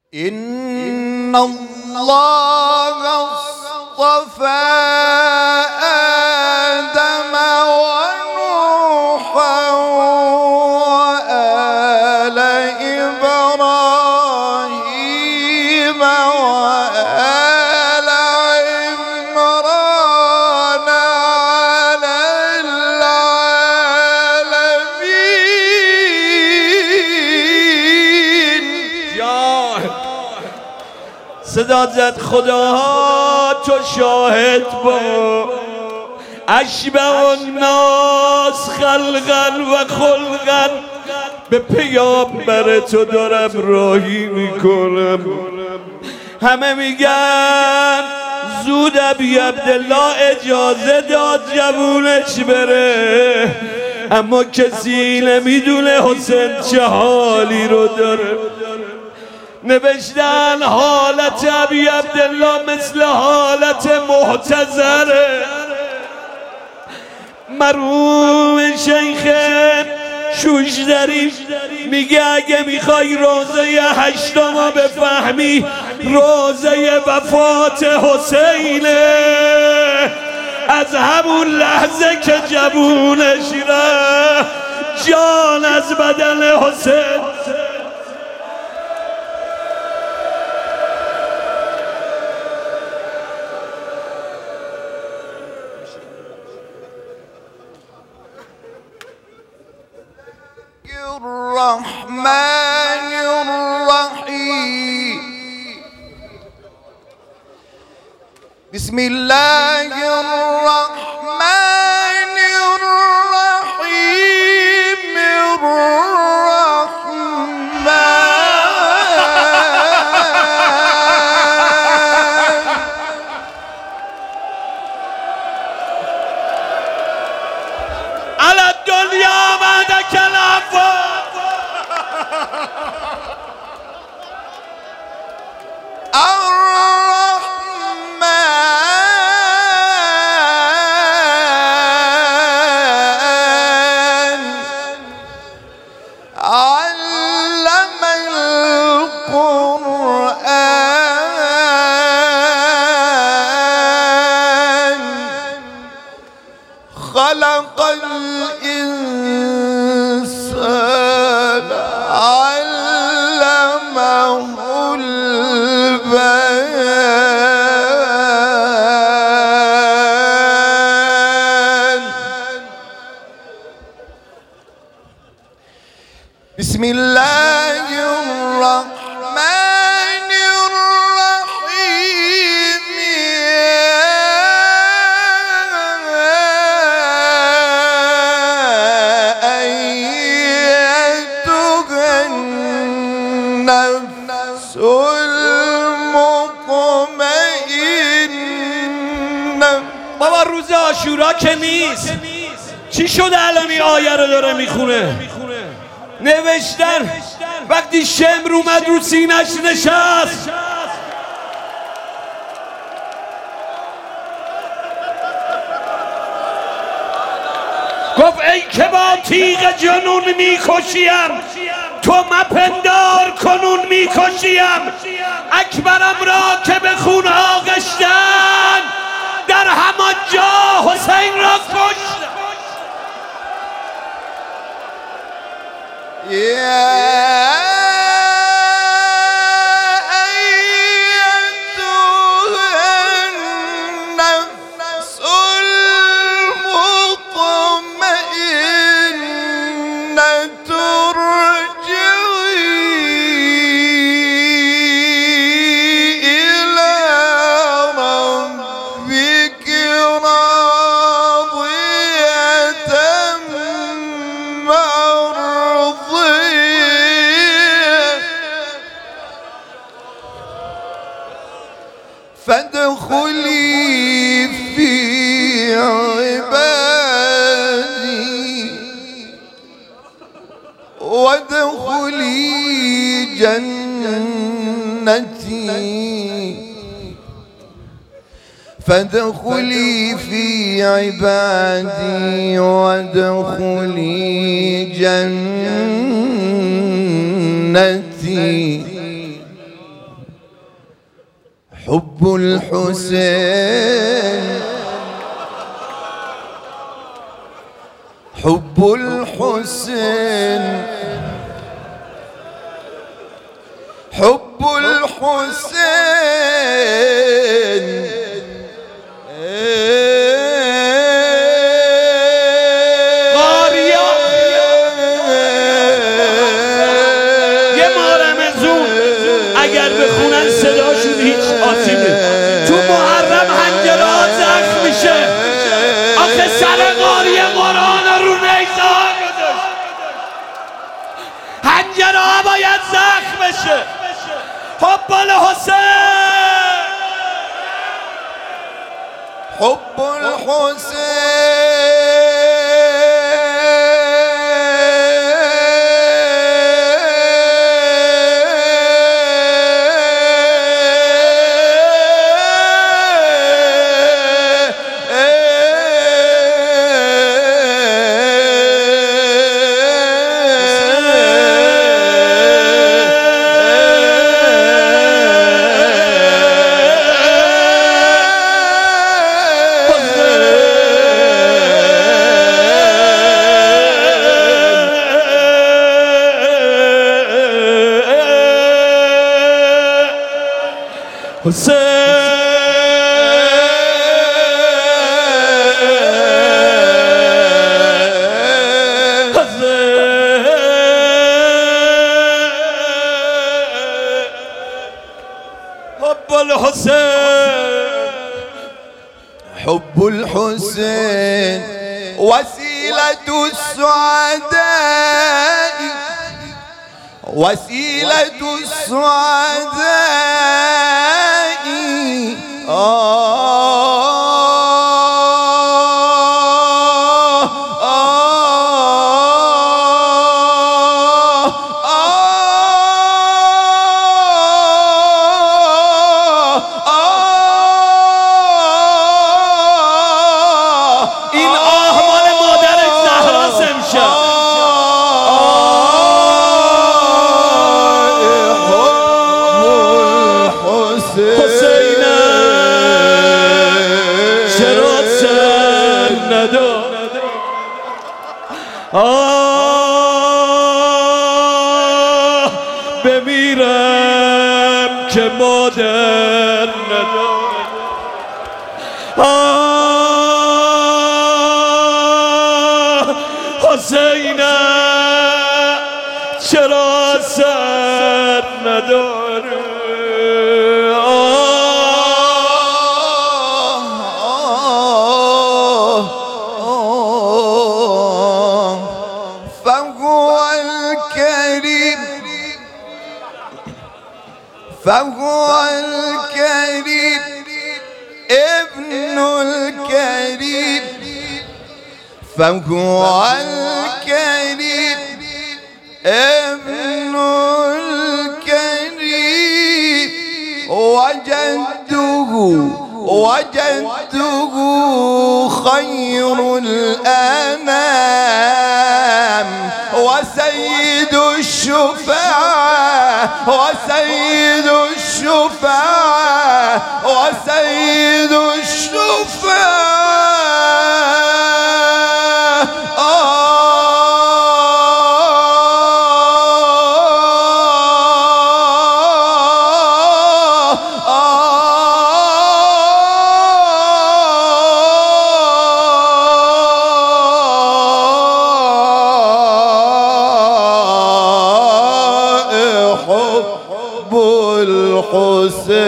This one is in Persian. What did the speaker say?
إن الله اصطفى آدم ونوحا وآل إبراهيم وآل عمران على العالمين. صدا زد خداها تو شاهد با اشبه الناس خلقا و خلقا، به پیامبر تو دارم راهی میکنم. همه میگن زود ابی عبدالله اجازه داد جوونش بره، اما کسی نمیدونه حسین چه حالی رو داره. نوشتن حالت ابی عبدالله مثل حالت محتضره. مرحوم شیخ شوشتری میگه اگه میخوای روزه هشتم بفهمی روزه وفات حسینه، از همون لحظه که جوونش رفت جان از بدن حسین. الرحمن الرحيم. بسم الله الرحمن الرحيم. الرحمن على الدنيا بعدك العفو. الرحمن علم القرآن خلق الإنسان علمه البيان. بسم الله الرحمن الرحيم. أيتها النفس المطمئنة. بابا روز عاشورا که نیست، چی شده الان این آیه رو داره میخونه؟ نوشتن وقتی شمر اومد رو سینش نشست، گفت ای که با تیغ جنون میکشیم تو مپندار کنون میکشیم. اکبرم را که به خون آغشتن در همان جا حسین را کشت. فادخلي في عبادي وادخلي جنتي. فادخلي في عبادي وادخلي جنتي. حب الحسين حب الحسين حب الحسين قاریا یه مارمزون اگر بخونن صداشون هیچ آسیبه. تو محرم حنجره ها زخم میشه. آخه سر قاری قرآن رو نیزه ها گذاشت. حنجره ها باید زخم بشه. حب الحسین حب الحسين حب الحسين حب الحسين وسيلة السعداء وسيلة السعداء این آه مال مادر زهراست امشب. حسینه چرا سر ندار؟ آه بمیرم که مادر ندار. حسینه چرا سر نداره؟ فهو الكريم فهو الكريم ابن الكريم فهو الكريم ابن الكريم وجدته خير الأنام وسيد الشفعاء وسيد الشفعاء وسيد الشفعاء حب الحسين